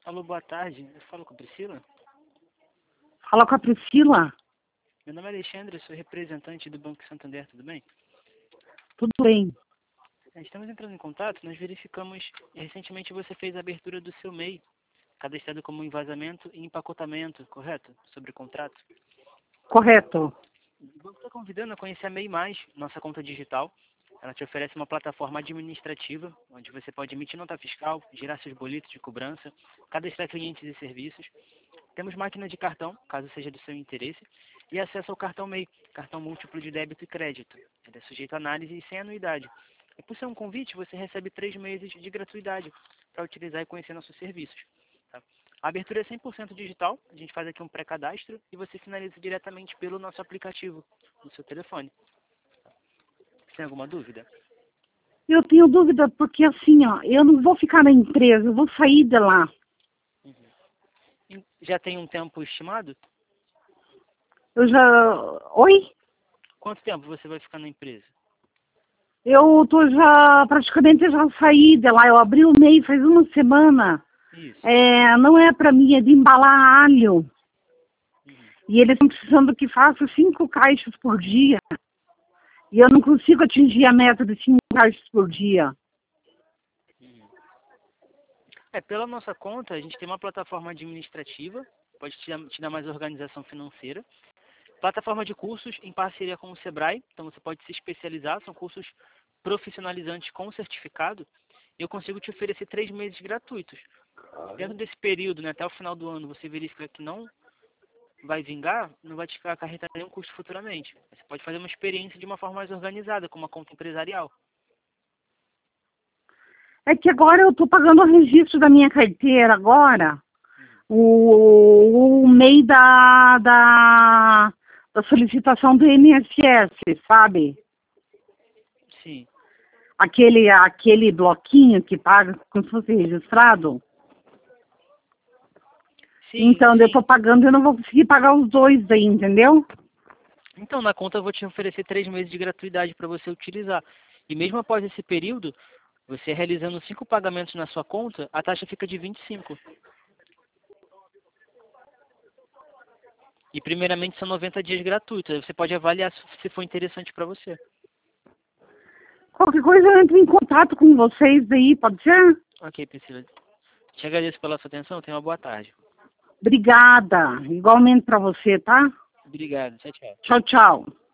Alô, boa tarde. Eu falo com a Priscila? Fala com a Priscila. Meu nome é Alexandre, eu sou representante do Banco Santander, tudo bem? Tudo bem. Estamos entrando em contato, nós verificamos recentemente você fez a abertura do seu MEI, cadastrado como envasamento e empacotamento, correto? Sobre o contrato. Correto. O banco está convidando a conhecer a MEI+, nossa conta digital. Ela te oferece uma plataforma administrativa, onde você pode emitir nota fiscal, gerar seus boletos de cobrança, cadastrar clientes e serviços. Temos máquina de cartão, caso seja do seu interesse, e acesso ao cartão MEI, cartão múltiplo de débito e crédito. Ele é sujeito a análise e sem anuidade. E por ser um convite, você recebe 3 meses de gratuidade para utilizar e conhecer nossos serviços. Tá? A abertura é 100% digital, a gente faz aqui um pré-cadastro e você finaliza diretamente pelo nosso aplicativo, no seu telefone. Tem alguma dúvida? Eu tenho dúvida porque assim, ó, eu não vou ficar na empresa, eu vou sair de lá. Já tem um tempo estimado? Eu já... Oi? Quanto tempo você vai ficar na empresa? Eu tô já, praticamente já saí de lá, eu abri o MEI faz uma semana. Isso. Não é pra mim, é de embalar alho. E eles estão precisando que faça 5 caixas por dia. E eu não consigo atingir a meta de 5 caixas por dia. Pela nossa conta, a gente tem uma plataforma administrativa, pode te dar mais organização financeira. Plataforma de cursos em parceria com o Sebrae, então você pode se especializar, são cursos profissionalizantes com certificado. E eu consigo te oferecer 3 meses gratuitos. Dentro desse período, né, até o final do ano, você verifica que não vai vingar, não vai te acarretar nenhum custo futuramente. Você pode fazer uma experiência de uma forma mais organizada, com uma conta empresarial. É que agora eu tô pagando o registro da minha carteira agora. O MEI da solicitação do INSS, sabe? Sim. Aquele bloquinho que paga como se fosse registrado. Sim, Então, sim. eu tô pagando e eu não vou conseguir pagar os dois aí, entendeu? Então, na conta eu vou te oferecer 3 meses de gratuidade para você utilizar. E mesmo após esse período, você realizando 5 pagamentos na sua conta, a taxa fica de 25. E primeiramente são 90 dias gratuitos. Aí você pode avaliar se for interessante para você. Qualquer coisa eu entro em contato com vocês aí, pode ser? Ok, Priscila. Te agradeço pela sua atenção. Tenha uma boa tarde. Obrigada. Igualmente pra você, tá? Obrigado. Tchau, tchau. Tchau, tchau.